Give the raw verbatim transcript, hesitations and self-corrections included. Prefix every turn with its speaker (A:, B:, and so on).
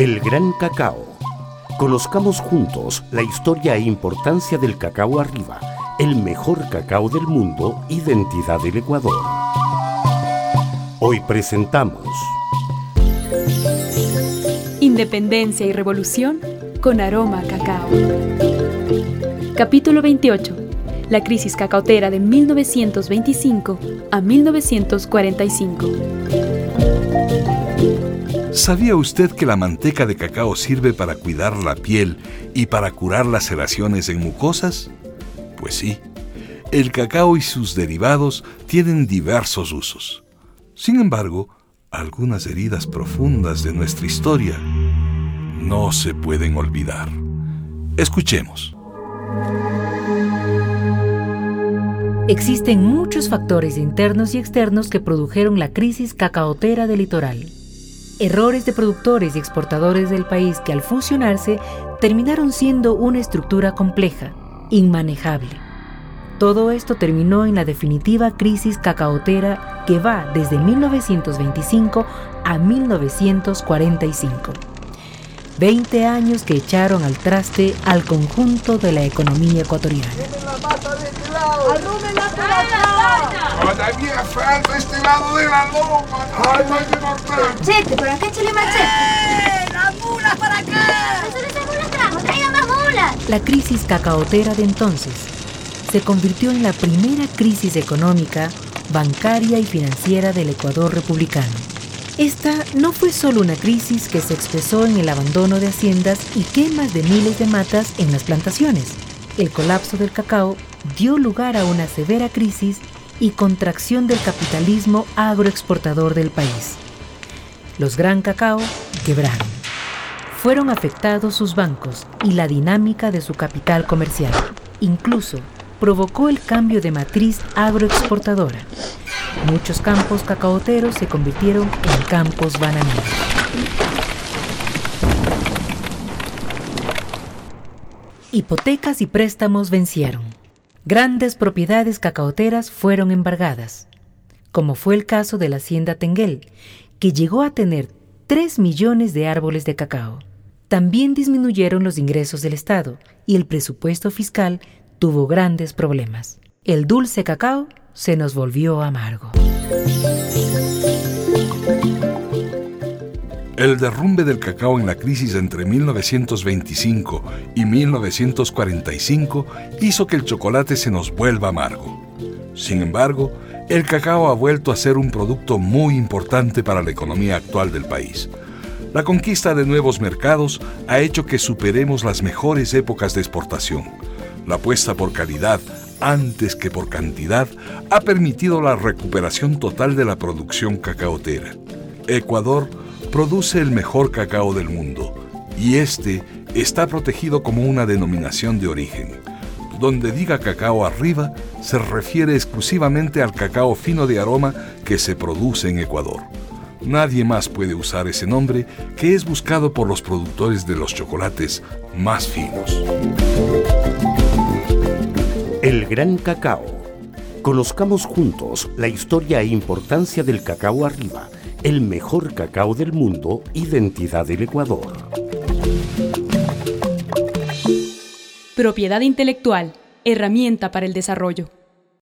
A: El gran cacao. Conozcamos juntos la historia e importancia del cacao arriba, el mejor cacao del mundo, identidad del Ecuador. Hoy presentamos
B: Independencia y Revolución con aroma a cacao. Capítulo veintiocho. La crisis cacautera de mil novecientos veinticinco a mil novecientos cuarenta y cinco.
C: ¿Sabía usted que la manteca de cacao sirve para cuidar la piel y para curar laceraciones en mucosas? Pues sí, el cacao y sus derivados tienen diversos usos. Sin embargo, algunas heridas profundas de nuestra historia no se pueden olvidar. Escuchemos.
D: Existen muchos factores internos y externos que produjeron la crisis cacaotera del litoral. Errores de productores y exportadores del país que al fusionarse terminaron siendo una estructura compleja, inmanejable. Todo esto terminó en la definitiva crisis cacaotera que va desde mil novecientos veinticinco a mil novecientos cuarenta y cinco. Veinte años que echaron al traste al conjunto de la economía ecuatoriana.
E: Todavía falta este lado de la loma. Ay, no hay que cortar.
F: Machete, por acá échale machete.
G: ¡Eh! ¡Las mulas para acá!
F: ¡Eso de esas mulas trajo! ¡Traigan más mulas!
D: La crisis cacaotera de entonces se convirtió en la primera crisis económica, bancaria y financiera del Ecuador republicano. Esta no fue solo una crisis que se expresó en el abandono de haciendas y quemas de miles de matas en las plantaciones. El colapso del cacao dio lugar a una severa crisis y contracción del capitalismo agroexportador del país. Los Gran Cacao quebraron. Fueron afectados sus bancos y la dinámica de su capital comercial. Incluso provocó el cambio de matriz agroexportadora. Muchos campos cacaoteros se convirtieron en campos bananeros. Hipotecas y préstamos vencieron. Grandes propiedades cacaoteras fueron embargadas, como fue el caso de la hacienda Tenguel, que llegó a tener tres millones de árboles de cacao. También disminuyeron los ingresos del Estado y el presupuesto fiscal tuvo grandes problemas. El dulce cacao se nos volvió amargo.
C: El derrumbe del cacao en la crisis entre mil novecientos veinticinco y mil novecientos cuarenta y cinco hizo que el chocolate se nos vuelva amargo. Sin embargo, el cacao ha vuelto a ser un producto muy importante para la economía actual del país. La conquista de nuevos mercados ha hecho que superemos las mejores épocas de exportación. La apuesta por calidad antes que por cantidad ha permitido la recuperación total de la producción cacaotera. Ecuador produce el mejor cacao del mundo y este está protegido como una denominación de origen. Donde diga cacao arriba, se refiere exclusivamente al cacao fino de aroma que se produce en Ecuador. Nadie más puede usar ese nombre, que es buscado por los productores de los chocolates más finos.
A: El gran cacao. Conozcamos juntos la historia e importancia del cacao arriba, el mejor cacao del mundo, identidad del Ecuador.
B: Propiedad intelectual, herramienta para el desarrollo.